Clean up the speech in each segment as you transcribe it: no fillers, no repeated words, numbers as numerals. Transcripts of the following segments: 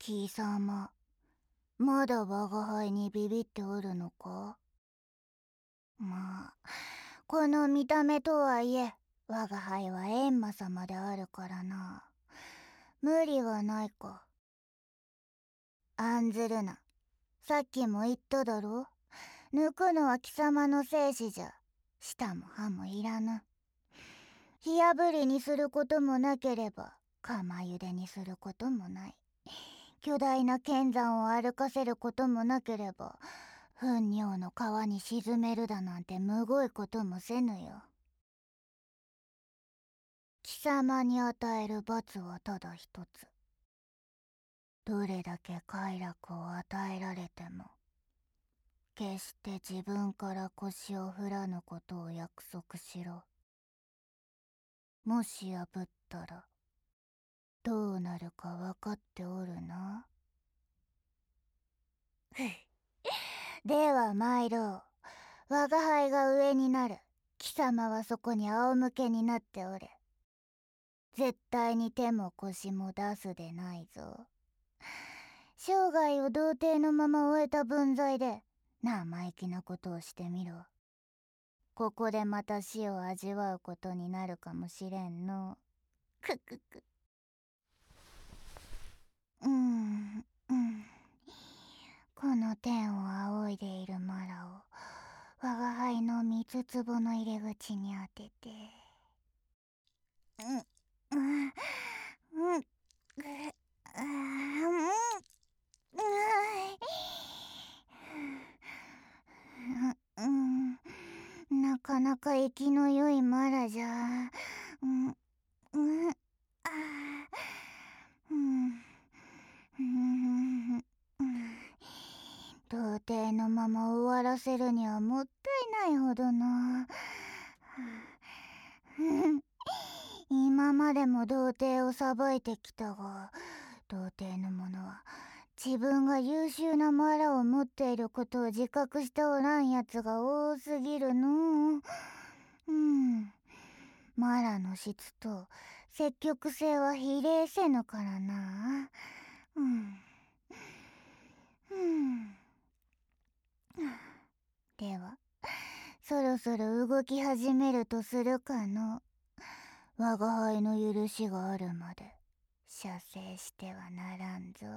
貴様、まだ我が輩にビビっておるのか？まあ、この見た目とはいえ、我が輩は閻魔様であるからな。無理はないか。案ずるな。さっきも言っただろ。抜くのは貴様の生死じゃ。舌も歯もいらぬ。火炙りにすることもなければ、釜茹でにすることもない。巨大な剣山を歩かせることもなければ、糞尿の川に沈めるだなんてむごいこともせぬよ。貴様に与える罰はただ一つ。どれだけ快楽を与えられても、決して自分から腰を振らぬことを約束しろ。もし破ったら、どうなるか分かっておるな。では参ろう。我が輩が上になる。貴様はそこに仰向けになっておれ。絶対に手も腰も出すでないぞ。生涯を童貞のまま終えた分際で生意気なことをしてみろ。ここでまた死を味わうことになるかもしれんの。くくく。この天を仰いでいるマラを我が輩の三つ壺の入り口に当てて。なかなか生きの良いマラじゃ。童貞のまま終わらせるにはもったいないほどの。今までも童貞をさばいてきたが、童貞の者は自分が優秀なマラを持っていることを自覚しておらんやつが多すぎるの。マラの質と積極性は比例せぬからな。では、そろそろ動き始めるとするかの。我が輩の許しがあるまで射精してはならんぞ。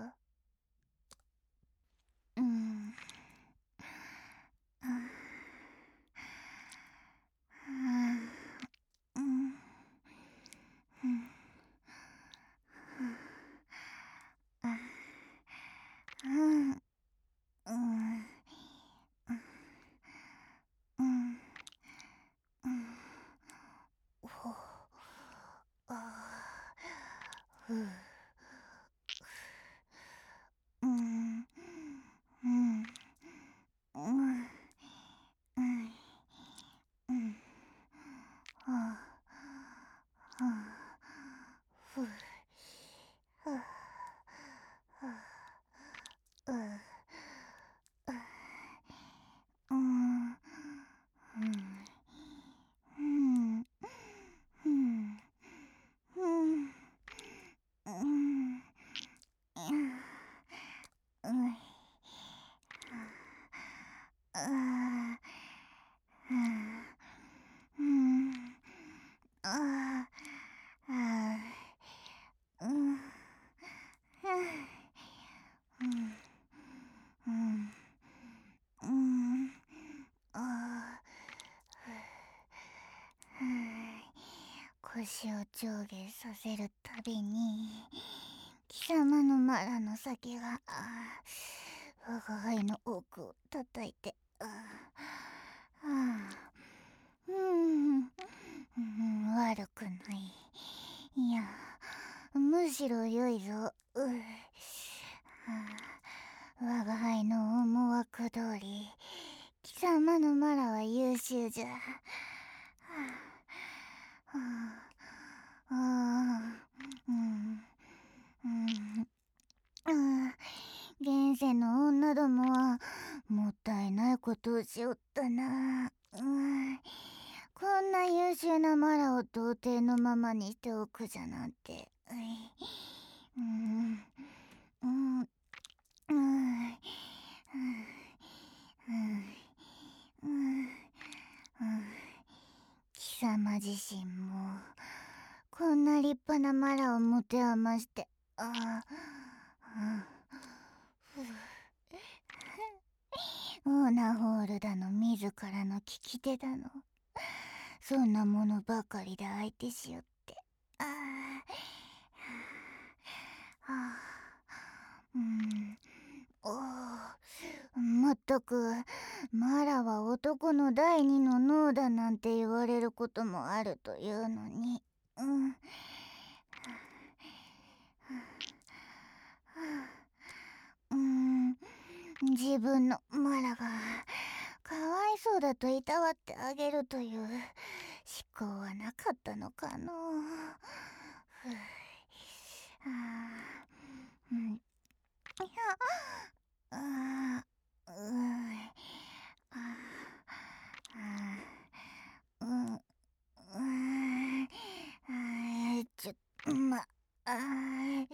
腰を上下させるたびに貴様のマラの先が我が輩の奥を叩いて悪くない。いや、むしろ良いぞ。我が輩の思惑通り貴様のマラは優秀じゃ。現世の女どもはもったいないことをしおったな。こんな優秀なマラを童貞のままにしておくじゃなんて。 様自身もこんな立派なマラを持て余して、オーナホールだの自らの聞き手だの、そんなものばかりで相手しよって。まったく、マラは男の第二の脳だなんて言われることもあるというのに。自分のマラがかわいそうだといたわってあげるという思考はなかったのかの。いや、ちょ、ま、あー、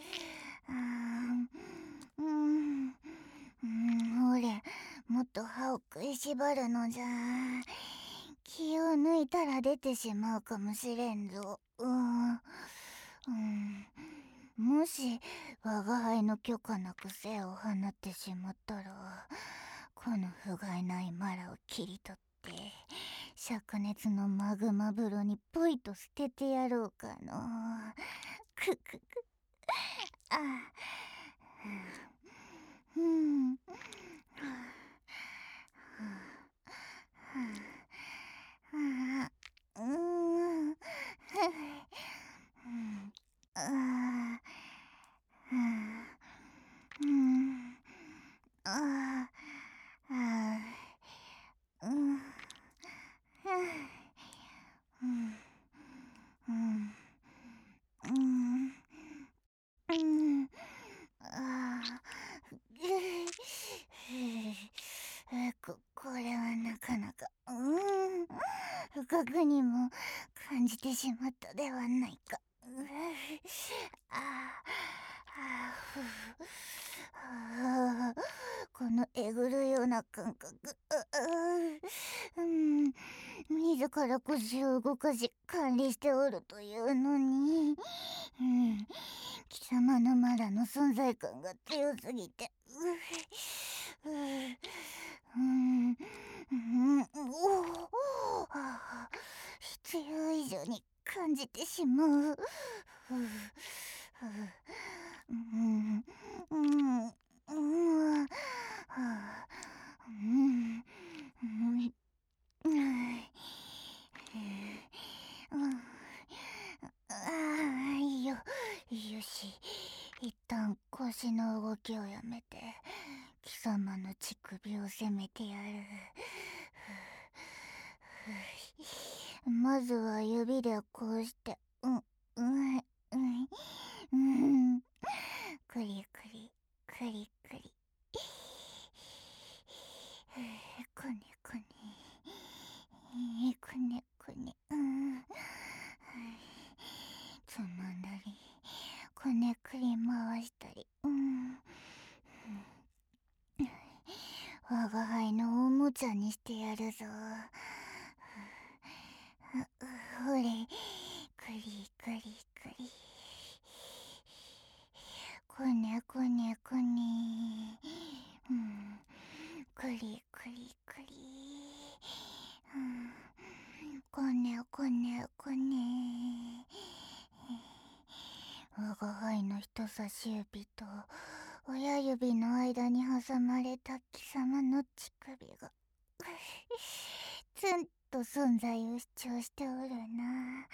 ほれ、もっと歯を食いしばるのじゃ。気を抜いたら出てしまうかもしれんぞ。もし我が輩の許可なく精を放ってしまったら、この不甲斐ないマラを切り取って灼熱のマグマ風呂にポイと捨ててやろうかの。くくく。あうん。これはなかなか、不覚にも感じてしまったではないか。このえぐるような感覚、自ら腰を動かし管理しておるというのに、貴様のマラの存在感が強すぎて、必要以上に感じてしまう。よし、一旦腰の動きをやめて貴様の乳首を攻めてやる。まずは指でこうして、くりくりくりくり、くねくねくねくね、つまんだりこねくり回したり、我が輩のおもちゃにしてやるぞ。ほれ、くりくりくり、こねこねこね、くりくりくり、こねこねこね。我が輩の人差し指と親指の間に挟まれた貴様の乳首がツンと存在を主張しておるな。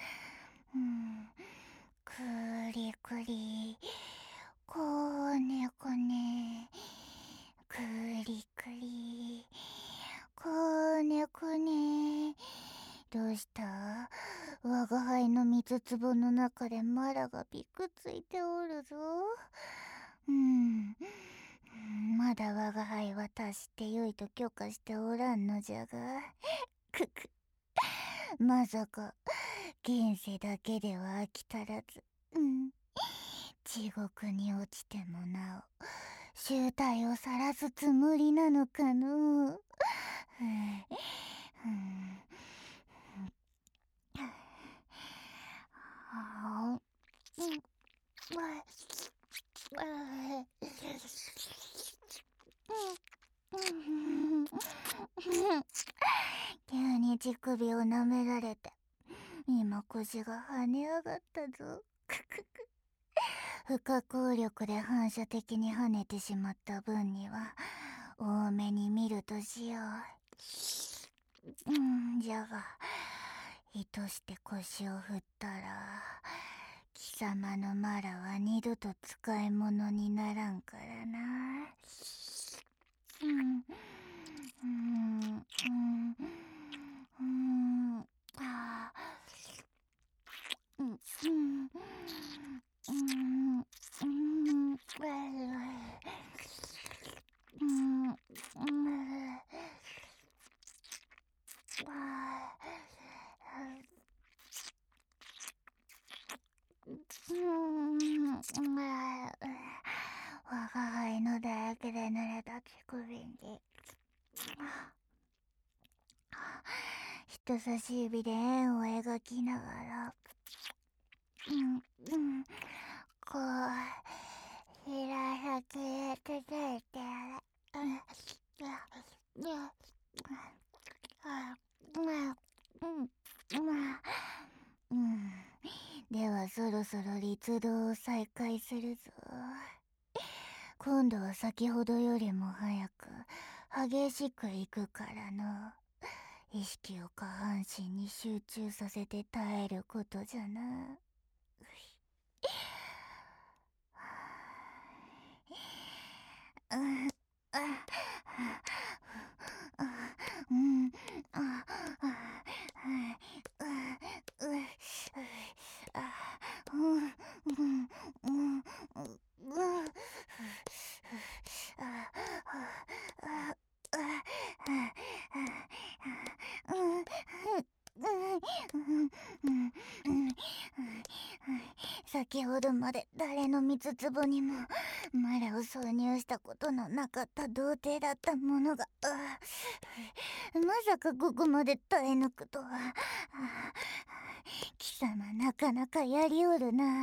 くりくり、こねこね、くりくり、こねこね。どうした？我が輩の三つ壺の中でマラがびくついておるぞ。まだ我が輩は達してよいと許可しておらんのじゃが、くく、まさか現世だけでは飽き足らず、地獄に落ちてもなお醜態を晒すつもりなのかのう。 急に乳首を舐められて今腰が跳ね上がったぞ。不可抗力で反射的に跳ねてしまった分には多めに見るとしよう。じゃが意図して腰を振ったら貴様のマラは二度と使い物にならんからな。あ我が輩の唾液で濡れた乳首に人差し指で円を描きながらこうひらさきへ続いてやれ。ではそろそろ立道を再開するぞ。今度は先ほどよりも早く激しくいくからの。意識を下半身に集中させて耐えることじゃな。先ほどまで誰の蜜壺にもマラを挿入したことのなかった童貞だったものがまさかここまで耐え抜くとは。貴様なかなかやりおるな。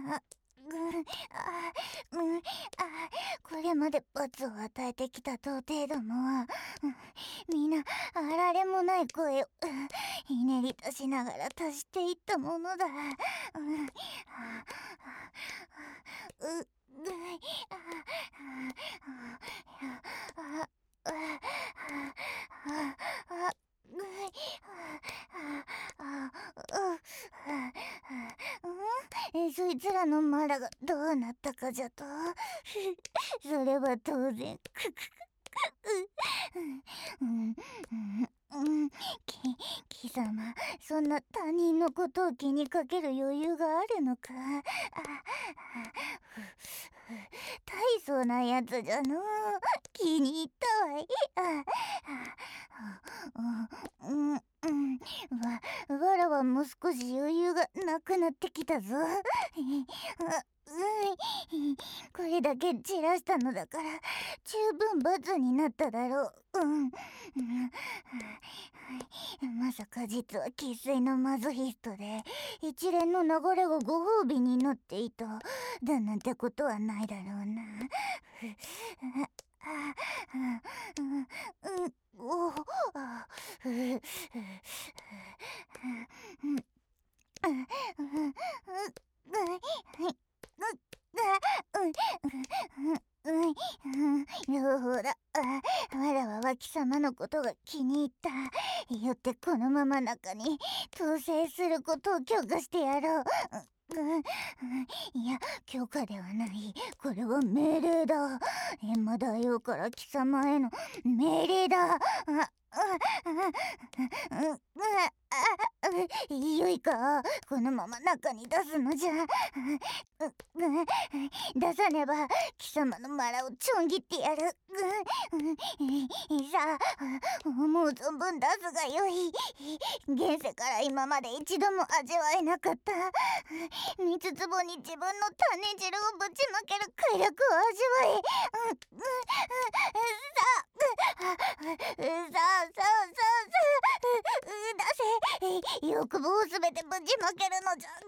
これまで罰を与えてきた童貞どもはみんなあられもない声をひねり出しながら足していったものだ。そいつらのマラがどうなったかじゃと。それは当然。貴様、そんな他人のことを気にかける余裕があるのか。大層なやつじゃのう。気に入ったわい。わらはもう少し余裕がなくなってきたぞ。これだけ散らしたのだから十分罰になっただろう。まさか実は生粋のマゾヒストで一連の流れがご褒美になっていただなんてことはないだろうな。ほら、わらは貴様のことが気に入った。よってこのまま中に統制することを許可してやろう。いや、許可ではない。これは命令だ。閻魔大王から貴様への命令だ。よいか、このまま中に出すのじゃ。出さねば貴様のマラをちょん切ってやる。さあ、思う存分出すがよい。現世から今まで一度も味わえなかった蜜壺に自分の種汁をぶちまける快楽を味わい。さあ、出せ。 欲望をすべてぶちまけるのじゃ。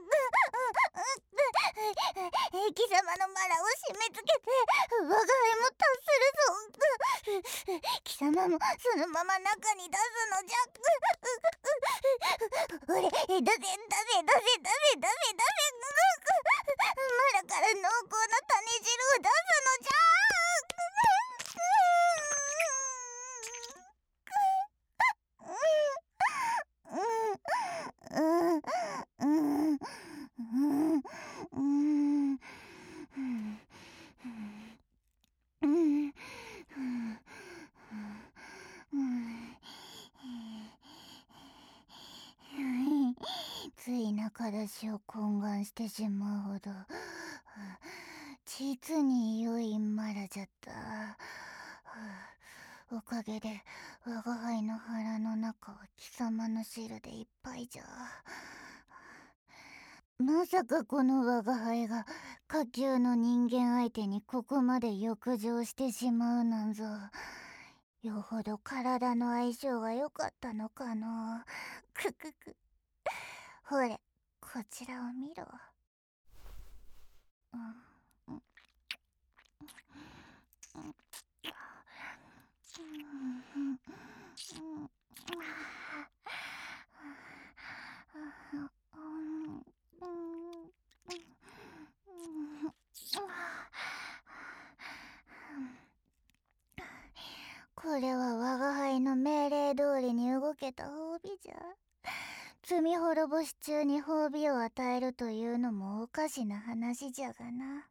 貴様のマラを締め付けて我が輩も達するぞ。貴様もそのまま中に出すのじゃ。俺、出せ出せ出せ出せ出せ出せ。マラから濃厚な種汁を出すのじゃ。つい中出しを懇願してしまうほど実に良いマラじゃった。おかげで我が輩の腹の中は貴様の汁でいっぱいじゃ。まさかこの我が輩が下級の人間相手にここまで欲情してしまうなんぞ。よほど体の相性が良かったのかの。くくく。ほれ、こちらを見ろ。これは我が輩の命令通りに動けた褒美じゃ。罪滅ぼし中に褒美を与えるというのもおかしな話じゃがな。